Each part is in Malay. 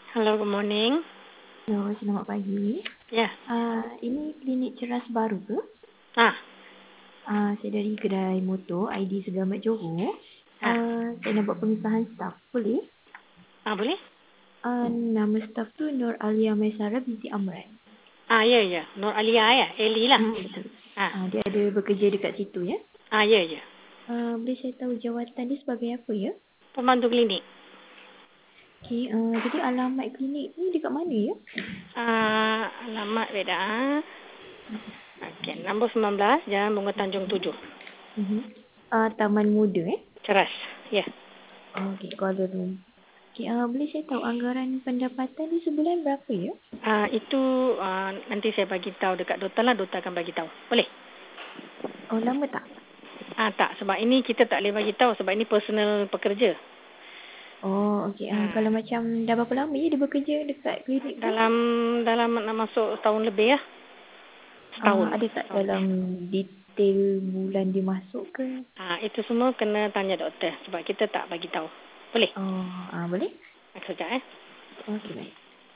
Hello, good morning. Hello, selamat pagi. Ya. Ini klinik ceras baru ke? Ah, Saya dari kedai motor ID Segamat Johor. ah, Saya nak buat pemisahan staf. Boleh? boleh? Nama staf tu Nur Alia Maisara binti Amran. Ya, ya. Nur Alia ya, Eli lah. Betul. Ah, Dia ada bekerja dekat situ ya. ya, ya. Boleh saya tahu jawatan dia sebagai apa ya? Pembantu klinik. Okey, jadi alamat klinik ni dekat mana ya? Alamat beda. Okey, nombor 19, Jalan Bunga Tanjung 7. Taman Muda Ceras. Ya. Okey, Kuala Lumpur. Okey, boleh saya tahu anggaran pendapatan ni sebulan berapa ya? Itu nanti saya bagi tahu dekat doktor lah, doktor akan bagi tahu. Boleh? Oh, lama tak? Tak, sebab ini kita tak boleh bagi tahu sebab ini personal pekerja. Oh, okey. Kalau macam dah berapa lama ya dia bekerja dekat klinik tu? Dalam nak masuk setahun lebih ya. Setahun. Ada tak Setahun dalam lebih. detail bulan dia masuk ke? Itu semua kena tanya doktor sebab kita tak bagi tahu. Boleh? Oh, boleh? Sekejap Okey, baik.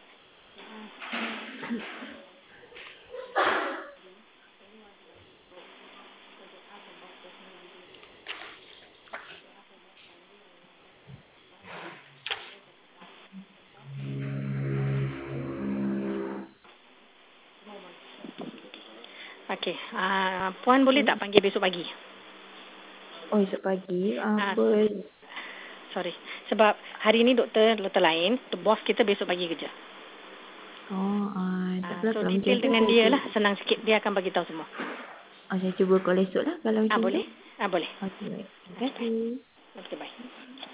Okey. Puan boleh tak panggil besok pagi? Oh, esok pagi. Ah, Sorry. Sebab hari ni doktor lain, bos kita besok pagi kerja. Tak apalah So kalau macam detail tu dengan saya dia cuba. lah, senang sikit. Dia akan bagi tahu semua. Saya cuba call esok lah kalau macam tu. Boleh? Boleh. Okey, baik. Terima Okey, bye. kasih. Okay, bye.